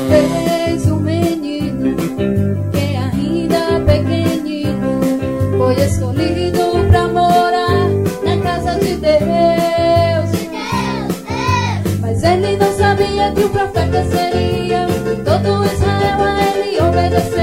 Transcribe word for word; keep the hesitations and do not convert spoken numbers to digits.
Eis um menino que ainda pequenino foi escolhido pra morar na casa de Deus. Mas ele não sabia que o profeta seria, todo Israel a ele obedecia.